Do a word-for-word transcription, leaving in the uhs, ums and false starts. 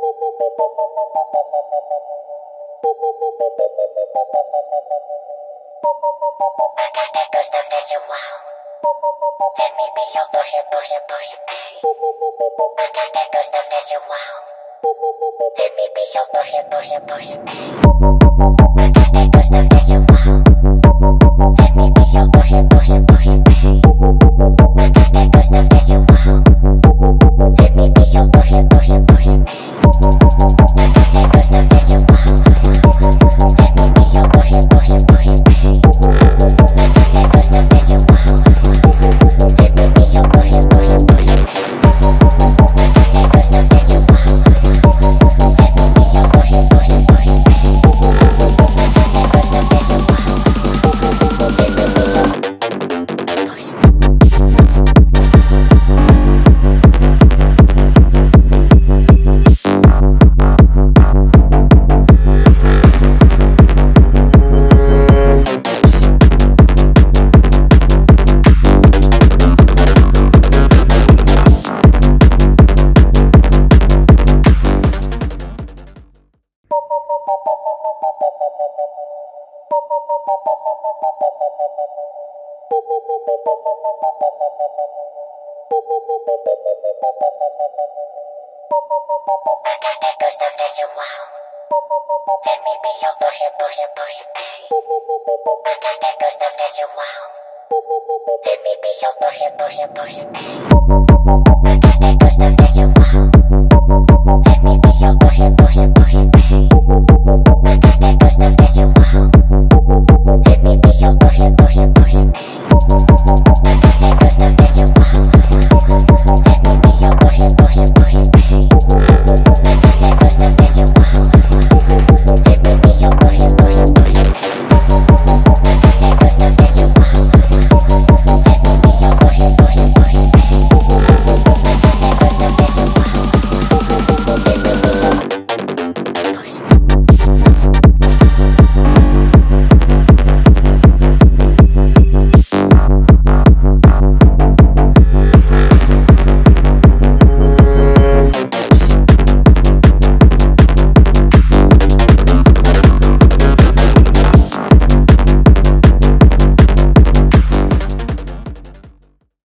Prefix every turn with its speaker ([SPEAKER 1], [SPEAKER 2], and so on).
[SPEAKER 1] got that good stuff that you want. Let me be your pusher, pusher, pusher, ayy. I got that good stuff that you want. Let me be your pusher, pusher, pusher, ayy. I got that good stuff that you want. Let me be your pusher, pusher, pusher, ayy. I got that good stuff that you want. Let me be your pusher, pusher, pusher, ayy. I got that good stuff that you want. Let me be your pusher, pusher, pusher, ayy. I got that good stuff that you want. Let me be your pusher, pusher, pusher, ayy. I got that good stuff that you want. Let me be your pusher, pusher, pusher, ayy. I got that good stuff that you want. Let me be your pusher. I got that good stuff that you want. Let me be your pusher, pusher, pusher, ayy. I got that good stuff that you want. Let me be your pusher, pusher, pusher, ayy. I got that good stuff that you want. Let me be your pusher, pusher, pusher.